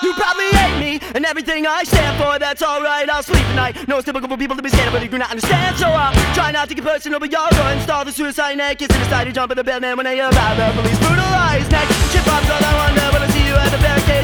You probably hate me and everything I stand for. That's alright, I'll sleep tonight. No, it's typical for people to be scared, but you do not understand. So I'll try not to get personal, but y'all go and install the suicide net. Kids in the side to jump in the building when they arrive. The police brutalize next. Shit pops out, I wonder, will I see you at the barricade?